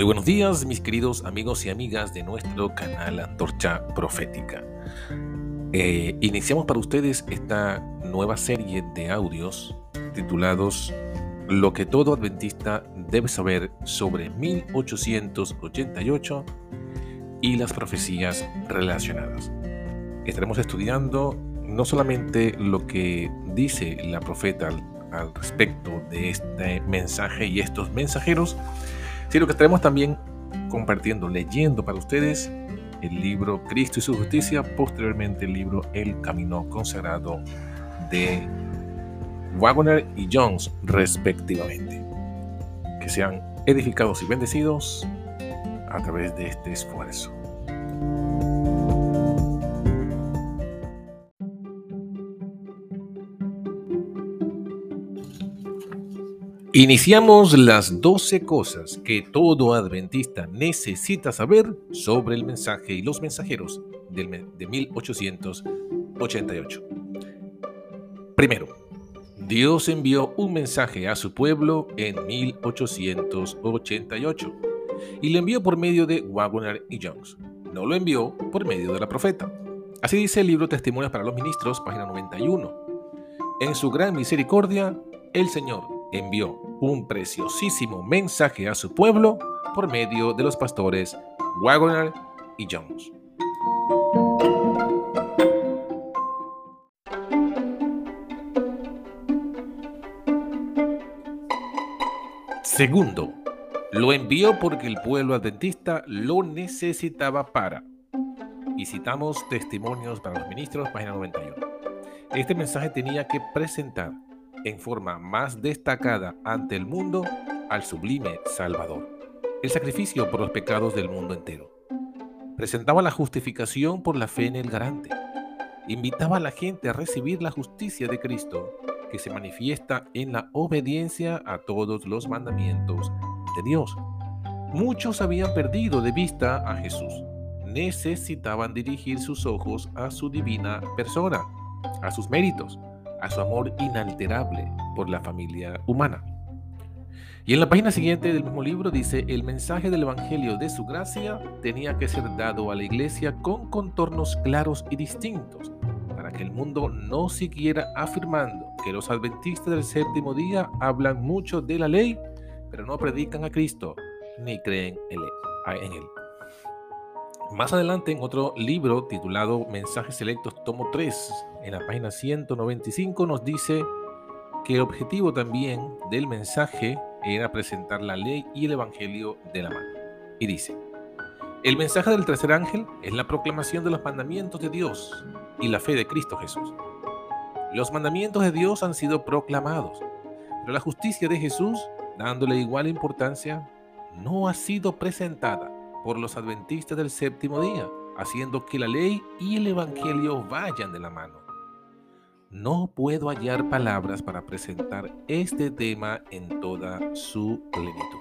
Muy buenos días, mis queridos amigos y amigas de nuestro canal Antorcha Profética. Iniciamos para ustedes esta nueva serie de audios titulados Lo que todo adventista debe saber sobre 1888 y las profecías relacionadas. Estaremos estudiando no solamente lo que dice la profeta al respecto de este mensaje y estos mensajeros, sino que estaremos también compartiendo, leyendo para ustedes el libro Cristo y su Justicia, posteriormente el libro El Camino Consagrado de Waggoner y Jones, respectivamente. Que sean edificados y bendecidos a través de este esfuerzo. Iniciamos las 12 cosas que todo adventista necesita saber sobre el mensaje y los mensajeros de 1888. Primero, Dios envió un mensaje a su pueblo en 1888 y lo envió por medio de Waggoner y Jones. No lo envió por medio de la profeta. Así dice el libro Testimonios para los Ministros, página 91. En su gran misericordia, el Señor envió un preciosísimo mensaje a su pueblo por medio de los pastores Waggoner y Jones. Segundo, lo envió porque el pueblo adventista lo necesitaba para, y citamos Testimonios para los Ministros, página 91. Este mensaje tenía que presentar en forma más destacada ante el mundo al sublime Salvador, el sacrificio por los pecados del mundo entero. Presentaba la justificación por la fe en el garante. Invitaba a la gente a recibir la justicia de Cristo, que se manifiesta en la obediencia a todos los mandamientos de Dios. Muchos habían perdido de vista a Jesús. Necesitaban dirigir sus ojos a su divina persona, a sus méritos, a su amor inalterable por la familia humana. Y en la página siguiente del mismo libro dice: el mensaje del Evangelio de su gracia tenía que ser dado a la iglesia con contornos claros y distintos, para que el mundo no siguiera afirmando que los adventistas del séptimo día hablan mucho de la ley, pero no predican a Cristo ni creen en él. Más adelante, en otro libro titulado Mensajes Selectos, tomo 3, en la página 195, nos dice que el objetivo también del mensaje era presentar la ley y el evangelio de la mano. Y dice: el mensaje del tercer ángel es la proclamación de los mandamientos de Dios y la fe de Cristo Jesús. Los mandamientos de Dios han sido proclamados, pero la justicia de Jesús, dándole igual importancia, no ha sido presentada por los adventistas del séptimo día, haciendo que la ley y el evangelio vayan de la mano. No puedo hallar palabras para presentar este tema en toda su plenitud.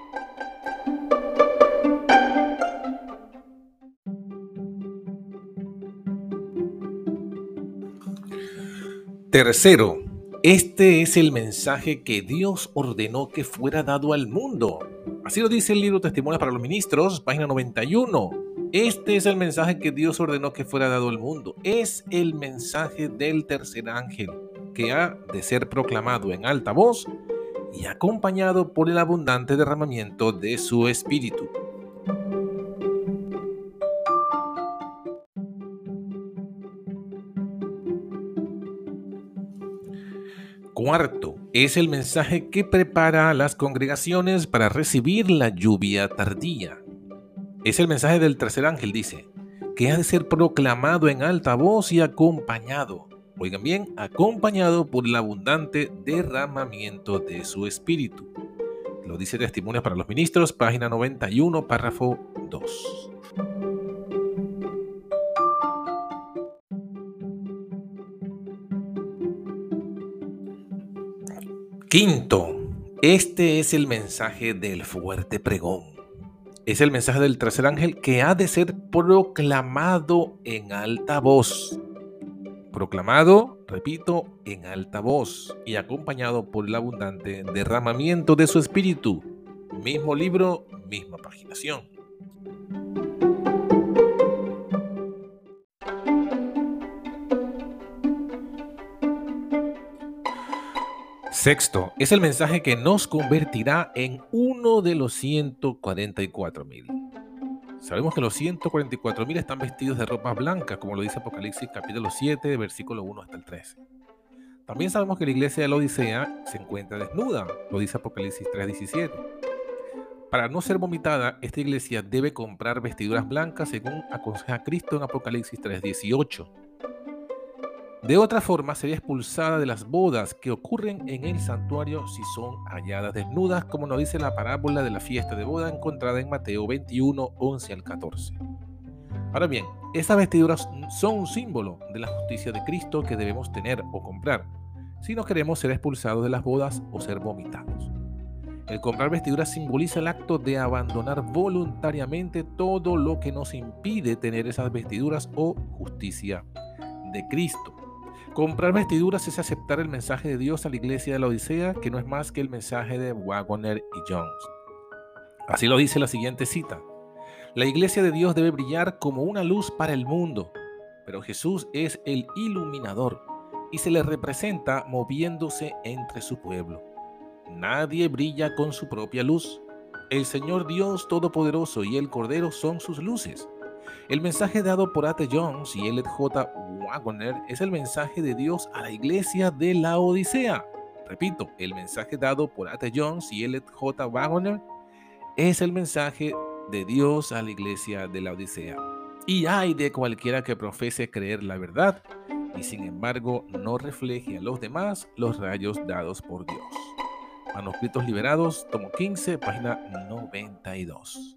Tercero, este es el mensaje que Dios ordenó que fuera dado al mundo. Así lo dice el libro Testimonios para los Ministros, página 91. Este es el mensaje que Dios ordenó que fuera dado al mundo. Es el mensaje del tercer ángel, que ha de ser proclamado en alta voz y acompañado por el abundante derramamiento de su espíritu. Cuarto, es el mensaje que prepara a las congregaciones para recibir la lluvia tardía. Es el mensaje del tercer ángel, dice, que ha de ser proclamado en alta voz y acompañado, oigan bien, acompañado por el abundante derramamiento de su espíritu. Lo dice Testimonios para los Ministros, página 91, párrafo 2. Quinto, este es el mensaje del fuerte pregón. Es el mensaje del tercer ángel que ha de ser proclamado en alta voz. Proclamado, repito, en alta voz y acompañado por el abundante derramamiento de su espíritu. Mismo libro, misma paginación. Sexto, es el mensaje que nos convertirá en uno de los 144,000. Sabemos que los 144,000 están vestidos de ropas blancas, como lo dice Apocalipsis capítulo 7, versículo 1 hasta el 13. También sabemos que la iglesia de la Odisea se encuentra desnuda, lo dice Apocalipsis 3:17. Para no ser vomitada, esta iglesia debe comprar vestiduras blancas, según aconseja Cristo en Apocalipsis 3:18. De otra forma, sería expulsada de las bodas que ocurren en el santuario si son halladas desnudas, como nos dice la parábola de la fiesta de boda encontrada en Mateo 21, 11 al 14. Ahora bien, estas vestiduras son un símbolo de la justicia de Cristo que debemos tener o comprar si no queremos ser expulsados de las bodas o ser vomitados. El comprar vestiduras simboliza el acto de abandonar voluntariamente todo lo que nos impide tener esas vestiduras o justicia de Cristo. Comprar vestiduras es aceptar el mensaje de Dios a la iglesia de la Odisea, que no es más que el mensaje de Waggoner y Jones. Así lo dice la siguiente cita: la iglesia de Dios debe brillar como una luz para el mundo, pero Jesús es el iluminador y se le representa moviéndose entre su pueblo. Nadie brilla con su propia luz. El Señor Dios Todopoderoso y el Cordero son sus luces. El mensaje dado por A.T. Jones y Elliot J. Waggoner es el mensaje de Dios a la iglesia de la Odisea. Repito, el mensaje dado por A.T. Jones y Elliot J. Waggoner es el mensaje de Dios a la iglesia de la Odisea. Y hay de cualquiera que profese creer la verdad y sin embargo no refleje a los demás los rayos dados por Dios. Manuscritos Liberados, tomo 15, página 92.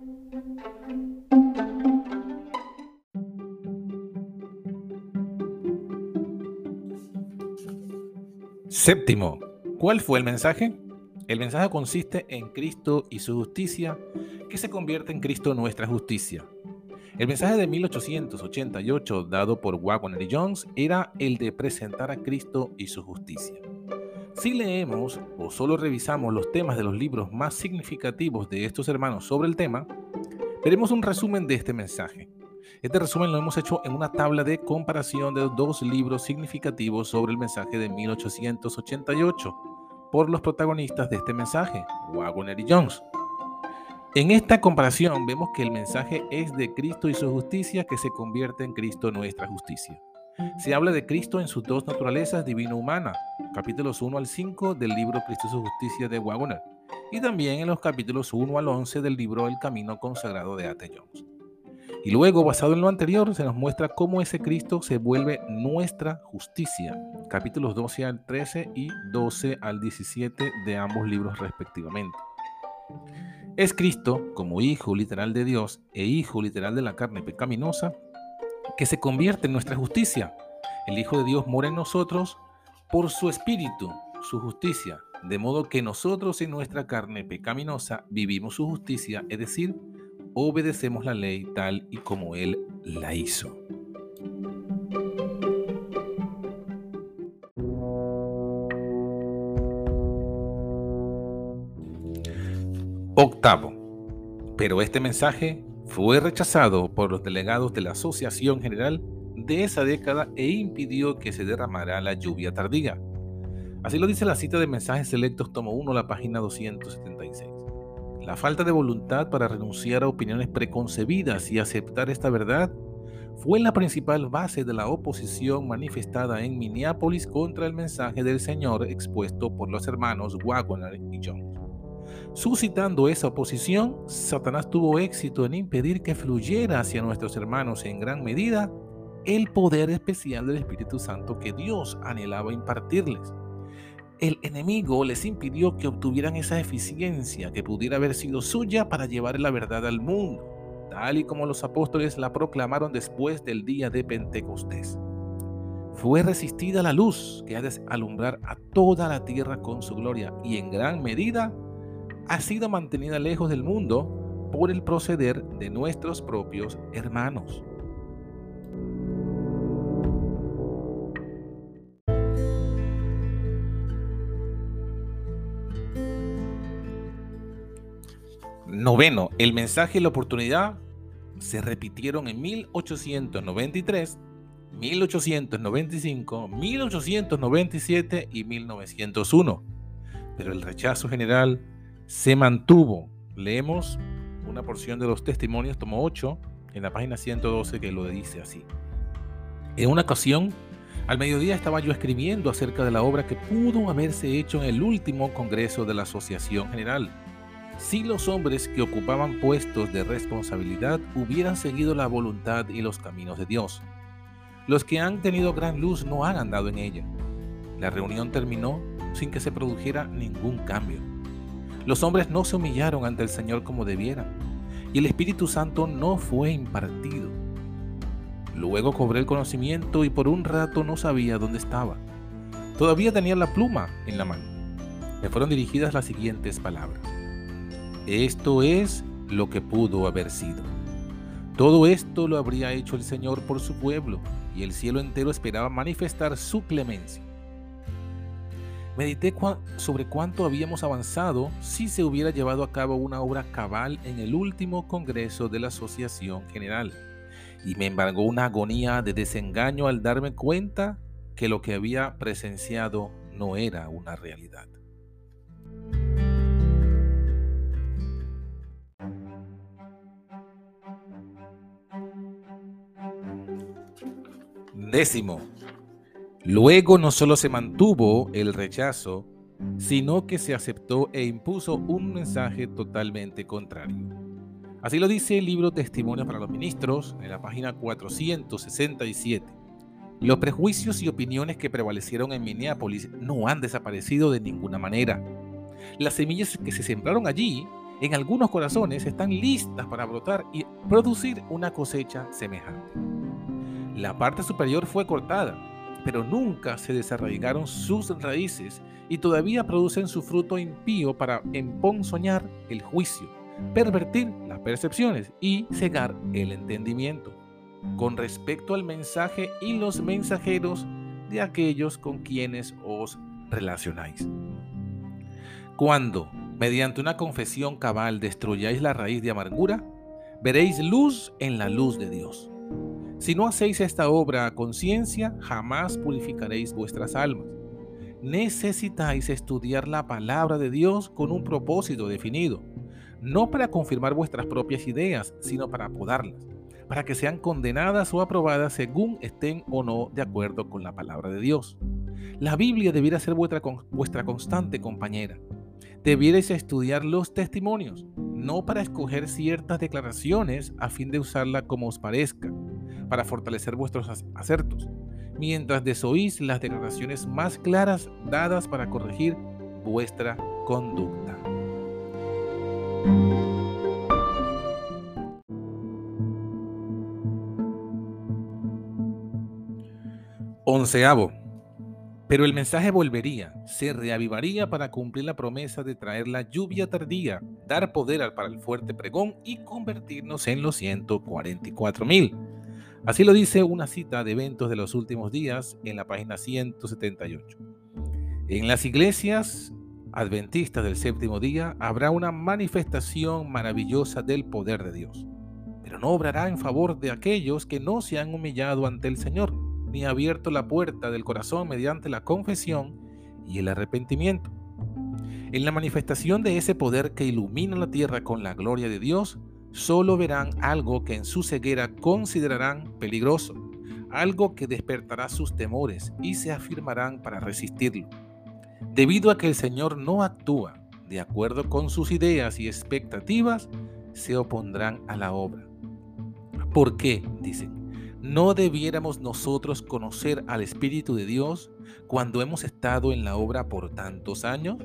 Séptimo, ¿cuál fue el mensaje? El mensaje consiste en Cristo y su justicia, que se convierte en Cristo nuestra justicia. El mensaje de 1888 dado por Waggoner y Jones era el de presentar a Cristo y su justicia. Si leemos o solo revisamos los temas de los libros más significativos de estos hermanos sobre el tema, veremos un resumen de este mensaje. Este resumen lo hemos hecho en una tabla de comparación de dos libros significativos sobre el mensaje de 1888 por los protagonistas de este mensaje, Waggoner y Jones. En esta comparación vemos que el mensaje es de Cristo y su justicia, que se convierte en Cristo nuestra justicia. Se habla de Cristo en sus dos naturalezas divino-humana, capítulos 1 al 5 del libro Cristo y su justicia de Waggoner, y también en los capítulos 1 al 11 del libro El camino consagrado de A.T. Jones. Y luego, basado en lo anterior, se nos muestra cómo ese Cristo se vuelve nuestra justicia, capítulos 12 al 13 y 12 al 17 de ambos libros respectivamente. Es Cristo, como hijo literal de Dios e hijo literal de la carne pecaminosa, que se convierte en nuestra justicia. El Hijo de Dios mora en nosotros por su Espíritu, su justicia, de modo que nosotros en nuestra carne pecaminosa vivimos su justicia, es decir, obedecemos la ley tal y como Él la hizo. Octavo, pero este mensaje fue rechazado por los delegados de la Asociación General de esa década e impidió que se derramara la lluvia tardía. Así lo dice la cita de Mensajes Selectos, tomo 1, la página 276. La falta de voluntad para renunciar a opiniones preconcebidas y aceptar esta verdad fue la principal base de la oposición manifestada en Minneapolis contra el mensaje del Señor expuesto por los hermanos Waggoner y Jones. Suscitando esa oposición, Satanás tuvo éxito en impedir que fluyera hacia nuestros hermanos en gran medida el poder especial del Espíritu Santo que Dios anhelaba impartirles. El enemigo les impidió que obtuvieran esa eficiencia que pudiera haber sido suya para llevar la verdad al mundo, tal y como los apóstoles la proclamaron después del día de Pentecostés. Fue resistida la luz que ha de alumbrar a toda la tierra con su gloria y en gran medida ha sido mantenida lejos del mundo por el proceder de nuestros propios hermanos. Noveno, el mensaje y la oportunidad se repitieron en 1893, 1895, 1897 y 1901, pero el rechazo general se mantuvo. Leemos una porción de los testimonios, tomo 8, en la página 112, que lo dice así. En una ocasión, al mediodía estaba yo escribiendo acerca de la obra que pudo haberse hecho en el último congreso de la Asociación General, si los hombres que ocupaban puestos de responsabilidad hubieran seguido la voluntad y los caminos de Dios. Los que han tenido gran luz no han andado en ella. La reunión terminó sin que se produjera ningún cambio. Los hombres no se humillaron ante el Señor como debieran, y el Espíritu Santo no fue impartido. Luego cobré el conocimiento y por un rato no sabía dónde estaba. Todavía tenía la pluma en la mano. Me fueron dirigidas las siguientes palabras: esto es lo que pudo haber sido. Todo esto lo habría hecho el Señor por su pueblo, y el cielo entero esperaba manifestar su clemencia. Medité sobre cuánto habíamos avanzado si se hubiera llevado a cabo una obra cabal en el último congreso de la Asociación General, y me embargó una agonía de desengaño al darme cuenta que lo que había presenciado no era una realidad. Décimo, luego no solo se mantuvo el rechazo, sino que se aceptó e impuso un mensaje totalmente contrario. Así lo dice el libro Testimonios para los Ministros, en la página 467. Los prejuicios y opiniones que prevalecieron en Minneapolis no han desaparecido de ninguna manera. Las semillas que se sembraron allí, en algunos corazones, están listas para brotar y producir una cosecha semejante. La parte superior fue cortada, pero nunca se desarraigaron sus raíces y todavía producen su fruto impío para emponzoñar el juicio, pervertir las percepciones y cegar el entendimiento con respecto al mensaje y los mensajeros de aquellos con quienes os relacionáis. Cuando, mediante una confesión cabal, destruyáis la raíz de amargura, veréis luz en la luz de Dios. Si no hacéis esta obra a conciencia, jamás purificaréis vuestras almas. Necesitáis estudiar la palabra de Dios con un propósito definido, no para confirmar vuestras propias ideas, sino para podarlas, para que sean condenadas o aprobadas según estén o no de acuerdo con la palabra de Dios. La Biblia debiera ser vuestra constante compañera. Debierais estudiar los testimonios, no para escoger ciertas declaraciones a fin de usarla como os parezca, para fortalecer vuestros acertos, mientras desoís las declaraciones más claras dadas para corregir vuestra conducta. Onceavo, pero el mensaje volvería, se reavivaría para cumplir la promesa de traer la lluvia tardía, dar poder para el fuerte pregón y convertirnos en los 144,000. Así lo dice una cita de eventos de los últimos días en la página 178. En las iglesias adventistas del séptimo día habrá una manifestación maravillosa del poder de Dios, pero no obrará en favor de aquellos que no se han humillado ante el Señor, ni abierto la puerta del corazón mediante la confesión y el arrepentimiento. En la manifestación de ese poder que ilumina la tierra con la gloria de Dios, solo verán algo que en su ceguera considerarán peligroso, algo que despertará sus temores y se afirmarán para resistirlo. Debido a que el Señor no actúa de acuerdo con sus ideas y expectativas, se opondrán a la obra. ¿Por qué? Dicen. ¿No debiéramos nosotros conocer al Espíritu de Dios cuando hemos estado en la obra por tantos años?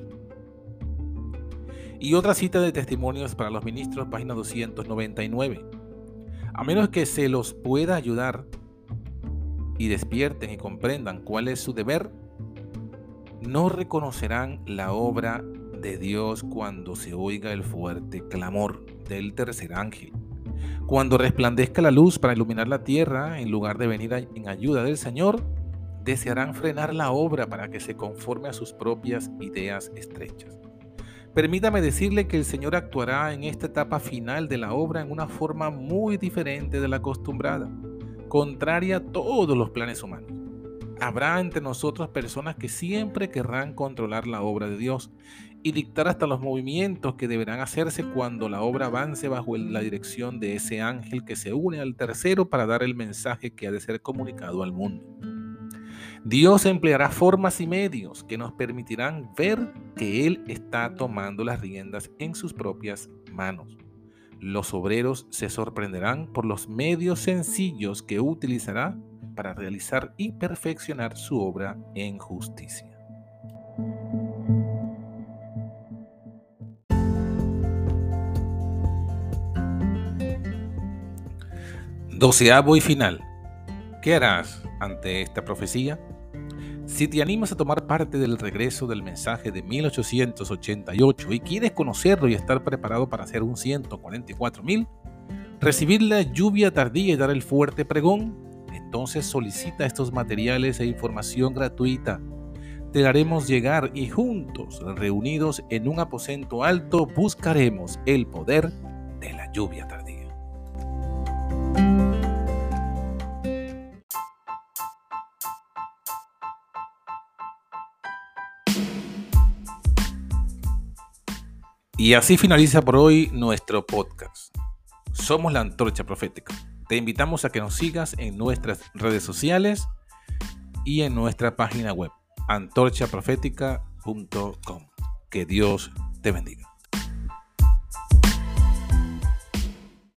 Y otra cita de Testimonios para los Ministros, página 299. A menos que se los pueda ayudar y despierten y comprendan cuál es su deber, no reconocerán la obra de Dios cuando se oiga el fuerte clamor del tercer ángel. Cuando resplandezca la luz para iluminar la tierra, en lugar de venir en ayuda del Señor, desearán frenar la obra para que se conforme a sus propias ideas estrechas. Permítame decirle que el Señor actuará en esta etapa final de la obra en una forma muy diferente de la acostumbrada, contraria a todos los planes humanos. Habrá entre nosotros personas que siempre querrán controlar la obra de Dios y dictar hasta los movimientos que deberán hacerse cuando la obra avance bajo la dirección de ese ángel que se une al tercero para dar el mensaje que ha de ser comunicado al mundo. Dios empleará formas y medios que nos permitirán ver que Él está tomando las riendas en sus propias manos. Los obreros se sorprenderán por los medios sencillos que utilizará para realizar y perfeccionar su obra en justicia. Doceavo y final. ¿Qué harás ante esta profecía? Si te animas a tomar parte del regreso del mensaje de 1888 y quieres conocerlo y estar preparado para hacer un 144.000, recibir la lluvia tardía y dar el fuerte pregón, entonces solicita estos materiales e información gratuita. Te la haremos llegar y juntos, reunidos en un aposento alto, buscaremos el poder de la lluvia tardía. Y así finaliza por hoy nuestro podcast. Somos la Antorcha Profética. Te invitamos a que nos sigas en nuestras redes sociales y en nuestra página web, antorchaprofetica.com. Que Dios te bendiga.